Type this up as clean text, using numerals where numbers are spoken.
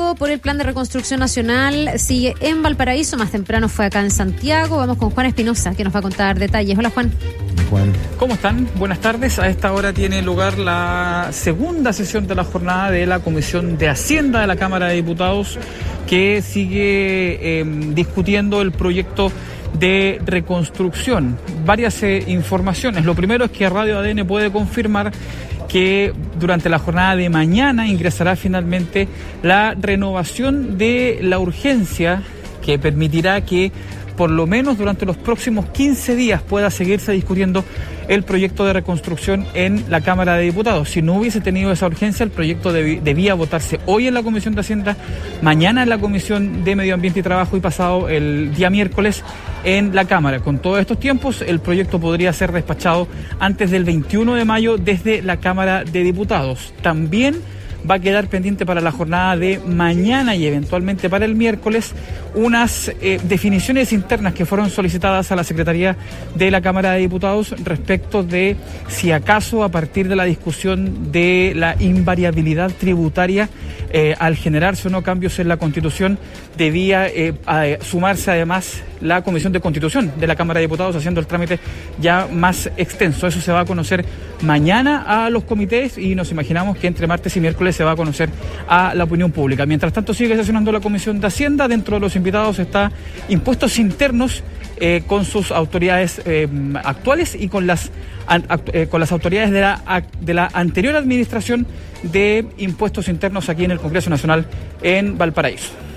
diálogo por el Plan de Reconstrucción Nacional sigue en Valparaíso, más temprano fue acá en Santiago. Vamos con Juan Espinosa, que nos va a contar detalles. Hola, Juan. ¿Cómo están? Buenas tardes. A esta hora tiene lugar la segunda sesión de la jornada de la Comisión de Hacienda de la Cámara de Diputados, que sigue discutiendo el proyecto de reconstrucción. Varias informaciones. Lo primero es que Radio ADN puede confirmar que durante la jornada de mañana ingresará finalmente la renovación de la urgencia que permitirá que por lo menos durante los próximos 15 días pueda seguirse discutiendo el proyecto de reconstrucción en la Cámara de Diputados. Si no hubiese tenido esa urgencia, el proyecto debía votarse hoy en la Comisión de Hacienda, mañana en la Comisión de Medio Ambiente y Trabajo y pasado el día miércoles en la Cámara. Con todos estos tiempos, el proyecto podría ser despachado antes del 21 de mayo desde la Cámara de Diputados. También va a quedar pendiente para la jornada de mañana y eventualmente para el miércoles unas definiciones internas que fueron solicitadas a la Secretaría de la Cámara de Diputados respecto de si acaso a partir de la discusión de la invariabilidad tributaria al generarse o no cambios en la Constitución debía sumarse además la Comisión de Constitución de la Cámara de Diputados haciendo el trámite ya más extenso. Eso se va a conocer mañana a los comités y nos imaginamos que entre martes y miércoles se va a conocer a la opinión pública. Mientras tanto sigue sesionando la Comisión de Hacienda. Dentro de los invitados está Impuestos Internos con sus autoridades actuales y con las autoridades de la anterior administración de Impuestos Internos aquí en el Congreso Nacional en Valparaíso.